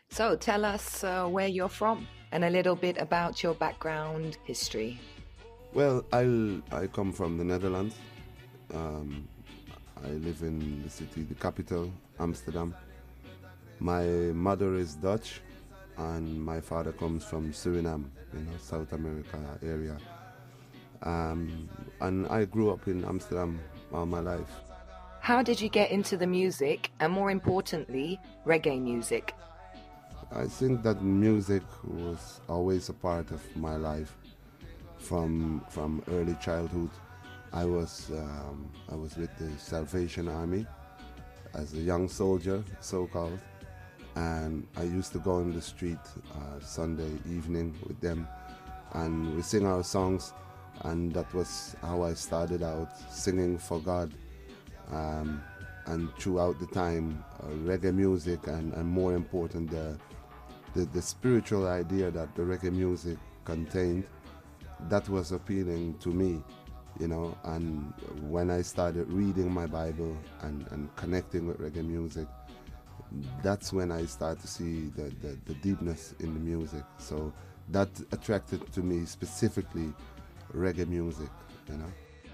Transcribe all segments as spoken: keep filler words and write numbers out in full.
So tell us uh, where you're from and a little bit about your background history. Well, I I come from the Netherlands. Um, I live in the city, the capital, Amsterdam. My mother is Dutch, and my father comes from Suriname, you know, South America area. Um, and I grew up in Amsterdam all my life. How did you get into the music and, more importantly, reggae music? I think that music was always a part of my life from from early childhood. I was um, I was with the Salvation Army as a young soldier, so called, and I used to go in the street uh, Sunday evening with them, and we sing our songs, and that was how I started out singing for God. Um, and throughout the time, uh, reggae music, and, and more important, the, the the spiritual idea that the reggae music contained, that was appealing to me, you know. And when I started reading my Bible and, and connecting with reggae music, that's when I started to see the, the, the deepness in the music. So that attracted to me specifically reggae music, you know.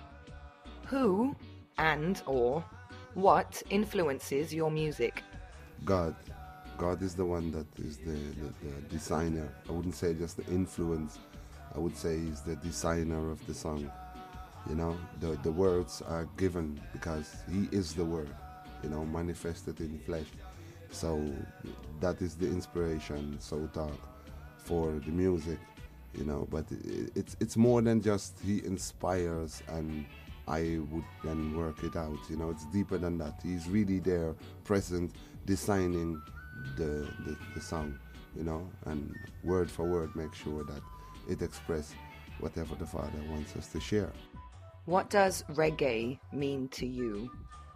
Who and or what influences your music? God. God is the one that is the, the, the designer. I wouldn't say just the influence. I would say he's the designer of the song. You know, the, the words are given because he is the word, you know, manifested in flesh. So that is the inspiration, so talk, for the music, you know. But it, it's it's more than just he inspires and I would then work it out, you know. It's deeper than that. He's really there, present, designing the, the, the song, you know, and word for word make sure that it expresses whatever the Father wants us to share. What does reggae mean to you?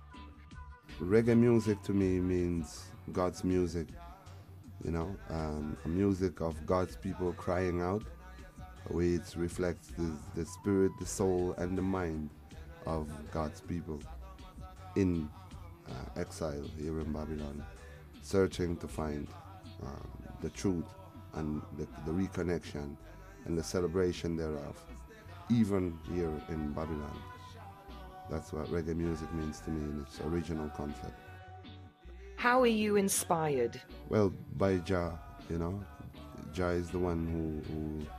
Reggae music to me means God's music, you know, um, a music of God's people crying out, which reflects the, the spirit, the soul, and the mind of God's people in uh, exile here in Babylon, searching to find um, the truth and the, the reconnection and the celebration thereof, even here in Babylon. That's what reggae music means to me in its original concept. How are you inspired? Well, by Jah, you know. Jah is the one who,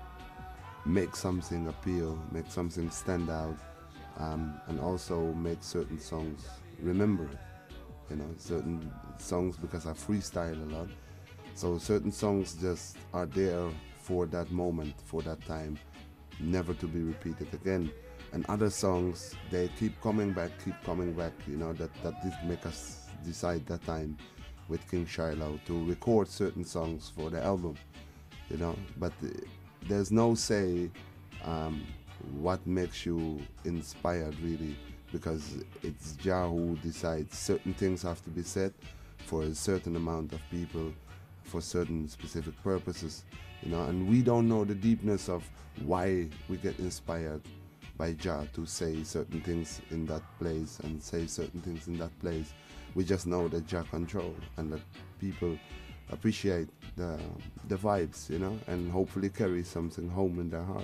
who makes something appeal, makes something stand out, um, and also makes certain songs remembered. You know, certain songs, because I freestyle a lot, so certain songs just are there for that moment, for that time, never to be repeated again. And other songs, they keep coming back, keep coming back, you know. That, that did make us decide that time with King Shiloh to record certain songs for the album, you know. But uh, there's no say um, what makes you inspired, really, because it's Jah who decides. Certain things have to be said for a certain amount of people, for certain specific purposes, you know. And we don't know the deepness of why we get inspired by Jah to say certain things in that place and say certain things in that place. We just know that Jah control and that people appreciate the the vibes, you know, and hopefully carry something home in their heart.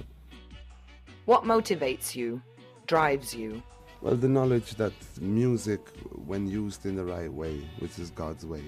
What motivates you, drives you? Well, the knowledge that music, when used in the right way, which is God's way,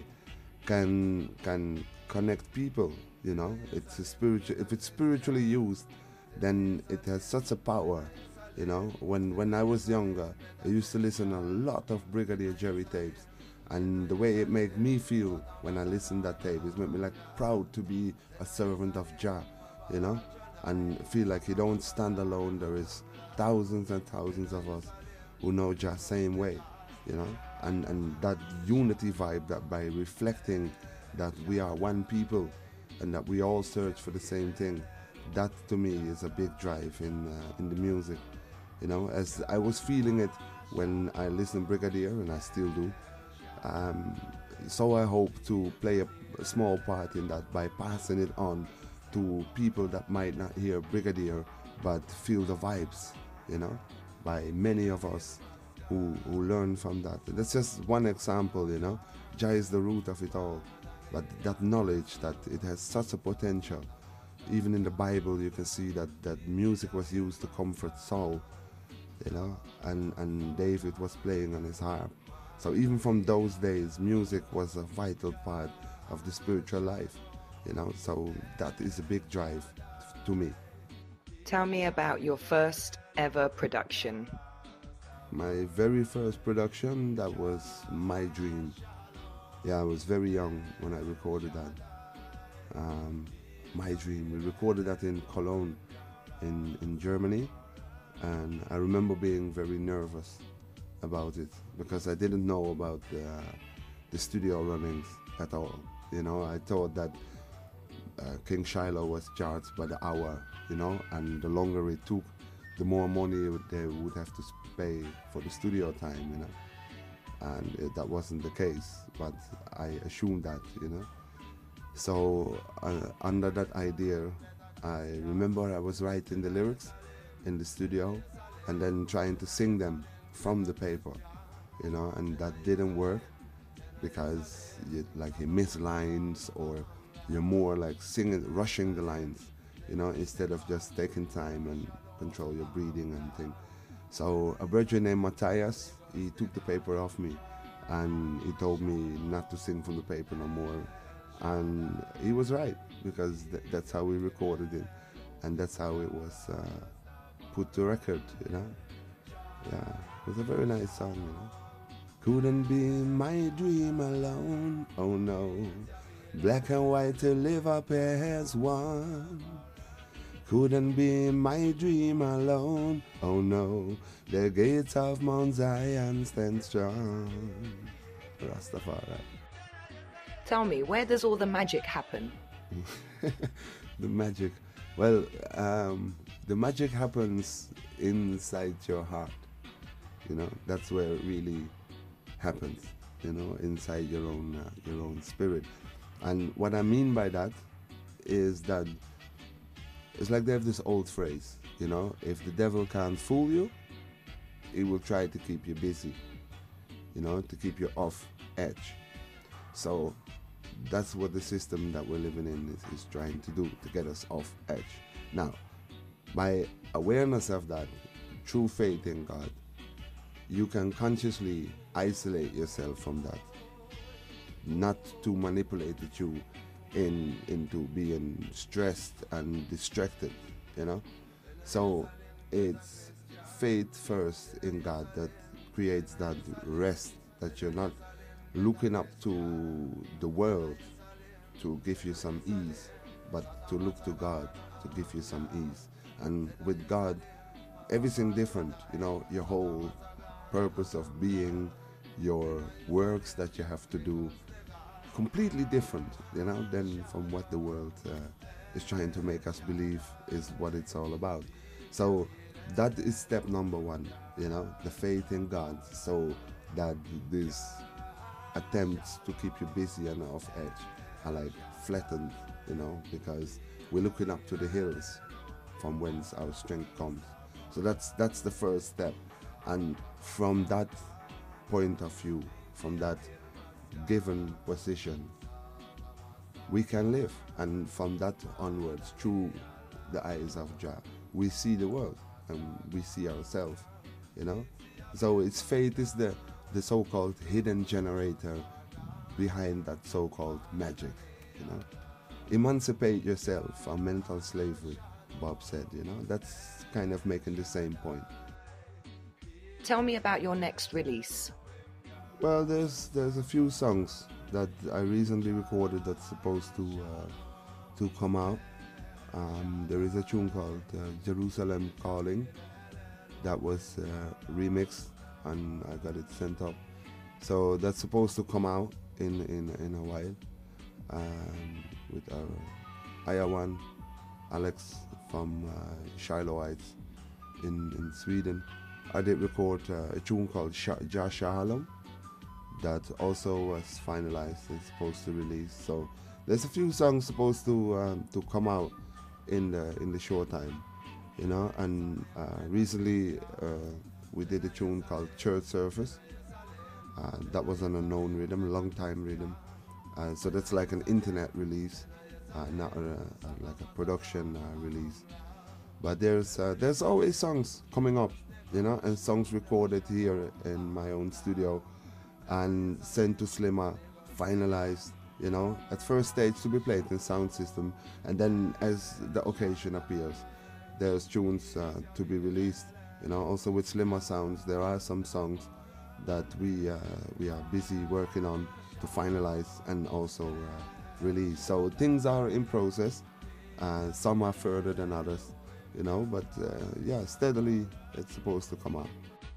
can can connect people, you know. It's a spiritual. If it's spiritually used, then it has such a power. You know, when, when I was younger, I used to listen a lot of Brigadier Jerry tapes, and the way it made me feel when I listened that tape, it made me like proud to be a servant of Jah, you know, and feel like you don't stand alone. There is thousands and thousands of us who know Jah same way, you know, and, and that unity vibe, that by reflecting that we are one people and that we all search for the same thing, that to me is a big drive in uh, in the music. You know, as I was feeling it when I listened to Brigadier, and I still do. Um, so I hope to play a, a small part in that by passing it on to people that might not hear Brigadier but feel the vibes, you know, by many of us who, who learn from that. That's just one example, you know. Jah is the root of it all. but that knowledge that it has such a potential. Even in the Bible, you can see that, that music was used to comfort Saul, you know, and, and David was playing on his harp. So even from those days, music was a vital part of the spiritual life, you know, so that is a big drive to me. Tell me about your first ever production. My very first production, that was My Dream. Yeah, I was very young when I recorded that. Um, My Dream, we recorded that in Cologne, in, in Germany, and I remember being very nervous about it because I didn't know about the, the studio runnings at all. You know, I thought that uh, King Shiloh was charged by the hour, you know, and the longer it took, the more money they would have to pay for the studio time, you know. And it, that wasn't the case, but I assumed that, you know. So uh, under that idea, I remember I was writing the lyrics in the studio and then trying to sing them from the paper, you know, and that didn't work because you, like you miss lines, or you're more like singing, rushing the lines, you know, instead of just taking time and control your breathing and thing. So a brother named Matthias, he took the paper off me and he told me not to sing from the paper no more. And he was right, because th- that's how we recorded it, and that's how it was uh, put to record, you know. Yeah, it was a very nice song, you know. Couldn't be my dream alone, oh no. Black and white to live up as one. Couldn't be my dream alone, oh no. The gates of Mount Zion stand strong. Rastafari. Tell me, where does all the magic happen? The magic. Well, um, the magic happens inside your heart. You know, that's where it really happens. You know, inside your own uh, your own spirit. And what I mean by that is that it's like they have this old phrase. You know, if the devil can't fool you, he will try to keep you busy. You know, to keep you off edge. So that's what the system that we're living in is, is trying to do, to get us off edge. Now, by awareness of that, through faith in God, you can consciously isolate yourself from that, not to manipulate you in into being stressed and distracted, you know. So it's faith first in God that creates that rest, that you're not looking up to the world to give you some ease, but to look to God to give you some ease. And with God, everything different, you know, your whole purpose of being, your works that you have to do, completely different, you know, than from what the world uh, is trying to make us believe is what it's all about. So that is step number one, you know, the faith in God, so that these attempts to keep you busy and off edge are like flattened, you know, because we're looking up to the hills from whence our strength comes. So that's that's the first step. And from that point of view, from that given position, we can live. And from that onwards, through the eyes of Jah, we see the world and we see ourselves, you know. So it's faith is the, the so-called hidden generator behind that so-called magic, you know. Emancipate yourself from mental slavery, Bob said, you know. That's kind of making the same point. Tell me about your next release. Well, there's there's a few songs that I recently recorded that's supposed to uh, to come out. Um, there is a tune called uh, Jerusalem Calling that was uh, remixed and I got it sent up. So that's supposed to come out in in, in a while um, with our Ayawan, Alex from uh, Shilohites in, in Sweden. I did record uh, a tune called Jah Shalom that also was finalized and supposed to release. So there's a few songs supposed to um, to come out in the in the short time, you know. And uh, recently uh, we did a tune called Church Service. Uh, that was an unknown rhythm, a long time rhythm, Uh, so that's like an internet release, uh, not a, a, like a production uh, release. But there's uh, there's always songs coming up, you know, and songs recorded here in my own studio and sent to Slimmer, finalized, you know, at first stage to be played in sound system, and then as the occasion appears, there's tunes uh, to be released. You know, also with Slimmer Sounds, there are some songs that we uh, we are busy working on to finalize and also uh, release. So things are in process. Uh, some are further than others, you know, but uh, yeah, steadily it's supposed to come out.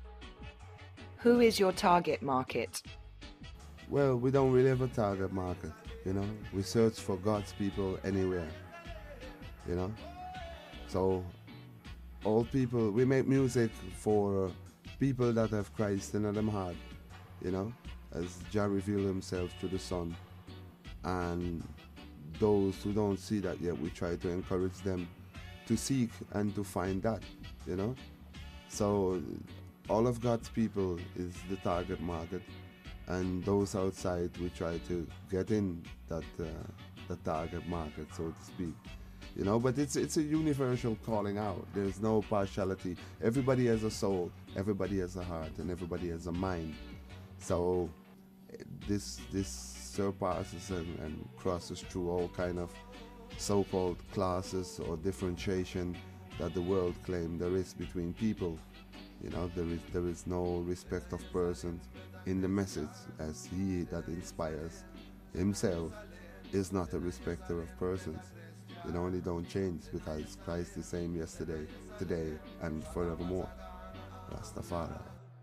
Who is your target market? Well, we don't really have a target market, you know. We search for God's people anywhere, you know. So all people, we make music for people that have Christ in them heart, you know, as Jah revealed himself through the Son. And those who don't see that yet, we try to encourage them to seek and to find that, you know. So all of God's people is the target market, and those outside, we try to get in that uh, the target market, so to speak, you know. But it's it's a universal calling out. There's no partiality. Everybody has a soul, everybody has a heart, and everybody has a mind. So this this surpasses and, and crosses through all kind of so-called classes or differentiation that the world claim there is between people. You know, there is there is no respect of persons in the message, as he that inspires himself is not a respecter of persons. You know, and he don't change, because Christ is the same yesterday, today, and forevermore. Rastafari.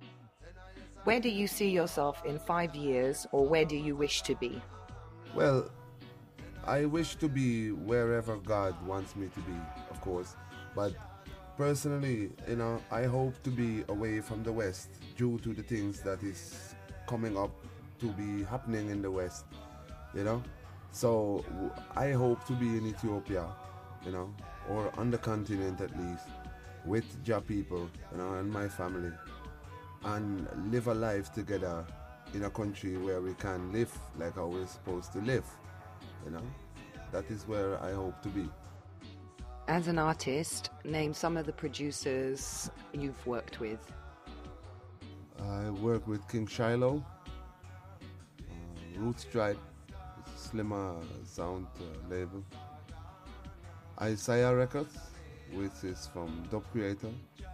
Where do you see yourself in five years, or where do you wish to be? Well, I wish to be wherever God wants me to be, of course. But personally, you know, I hope to be away from the West due to the things that is coming up to be happening in the West, you know. So I hope to be in Ethiopia, you know, or on the continent at least, with Jah people, you know, and my family, and live a life together in a country where we can live like how we're supposed to live, you know. That is where I hope to be. As an artist, name some of the producers you've worked with. I work with King Shiloh, uh, Root Stripe, Slimmer Sound uh, label, Isaiah Records, which is from Dub Creator.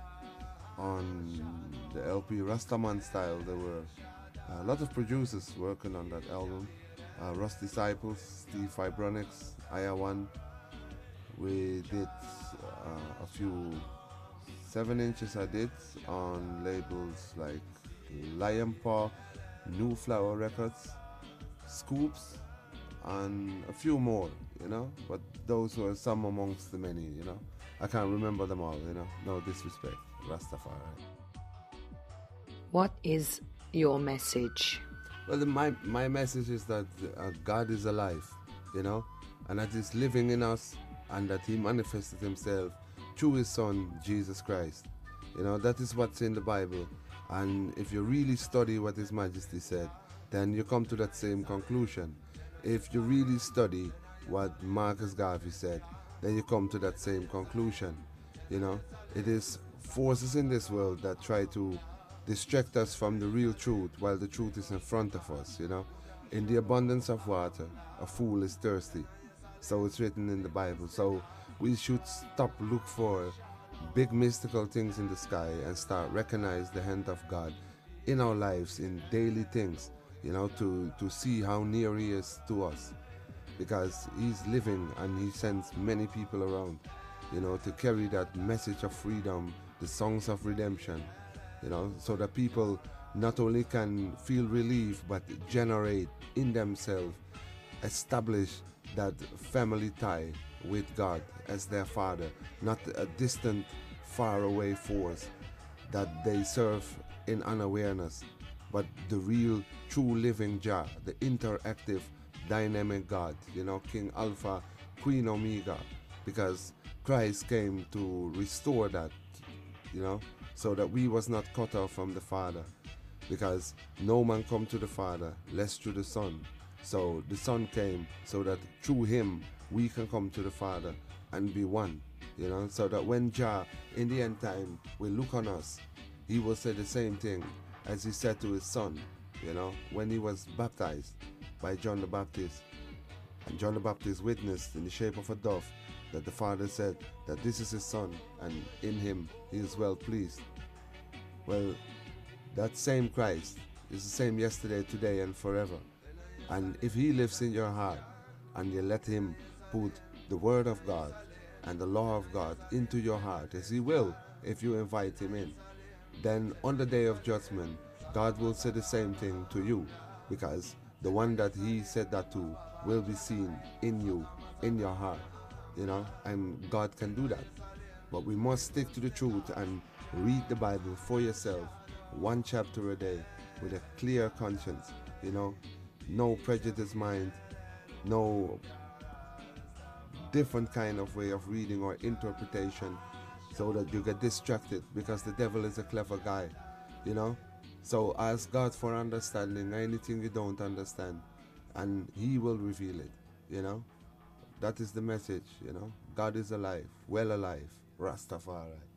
On the L P Rastaman Style, there were a lot of producers working on that album. Uh, Rust Disciples, Steve Fibronics, Aya One. We did uh, a few seven inches I did on labels like Lion Paw, New Flower Records, Scoops, and a few more, you know. But those were some amongst the many, you know. I can't remember them all, you know. No disrespect, Rastafari. What is your message? Well, the, my my message is that uh, God is alive, you know, and that He's living in us, and that He manifested Himself through His Son, Jesus Christ. You know, that is what's in the Bible. And if you really study what His Majesty said, then you come to that same conclusion. If you really study what Marcus Garvey said, then you come to that same conclusion. You know, it is forces in this world that try to distract us from the real truth while the truth is in front of us, you know. In the abundance of water, a fool is thirsty. So it's written in the Bible. So we should stop look for big mystical things in the sky and start recognize the hand of God in our lives, in daily things, you know, to, to see how near He is to us. Because He's living and He sends many people around, you know, to carry that message of freedom, the songs of redemption, you know, so that people not only can feel relief, but generate in themselves, establish that family tie with God as their Father, not a distant, far away force that they serve in unawareness, but the real, true living Jah, the interactive, dynamic God, you know, King Alpha, Queen Omega, because Christ came to restore that, you know, so that we was not cut off from the Father, because no man come to the Father less through the Son. So the Son came so that through him we can come to the Father and be one, you know, so that when Jah in the end time will look on us, he will say the same thing as he said to his Son, you know, when he was baptized by John the Baptist. And John the Baptist witnessed in the shape of a dove that the Father said that this is his Son and in him he is well pleased. Well, that same Christ is the same yesterday, today and forever. And if he lives in your heart and you let him put the word of God and the law of God into your heart, as he will if you invite him in, then on the day of judgment, God will say the same thing to you, because the one that he said that to will be seen in you, in your heart, you know, and God can do that. But we must stick to the truth and read the Bible for yourself, one chapter a day, with a clear conscience, you know, no prejudiced mind, no different kind of way of reading or interpretation, so that you get distracted, because the devil is a clever guy, you know. So ask God for understanding anything you don't understand, and he will reveal it, you know. That is the message, you know. God is alive, well alive, Rastafari.